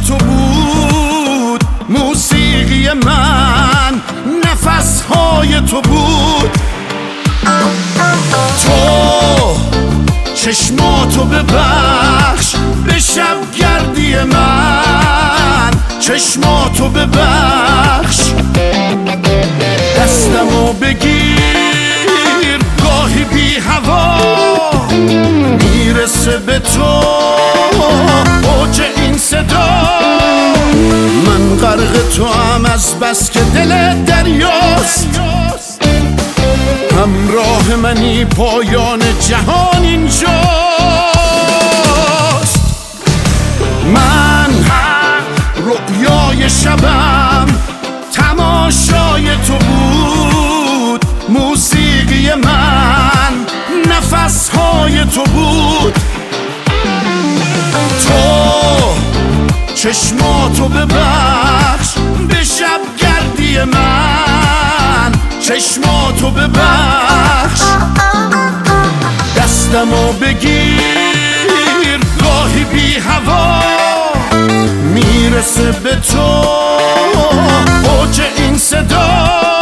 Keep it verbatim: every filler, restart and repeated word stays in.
تو بود موسیقی من، نفسهای تو بود. تو چشماتو ببخش به شبگردی من، چشماتو ببخش، دستمو بگیر گاهی بی هوا میرسه به تو اوج این صدا. من غرق تو هم از بس که دل دریاست، همراه منی پایان جهان اینجاست. من رؤیای شبم تماشای تو بود، موسیقی من نفسهای تو بود. تو چشماتو ببخش به شبگردی من، چشماتو ببخش، دستمو بگیر گاهی بی هوا میرسه به تو اوج این صدا.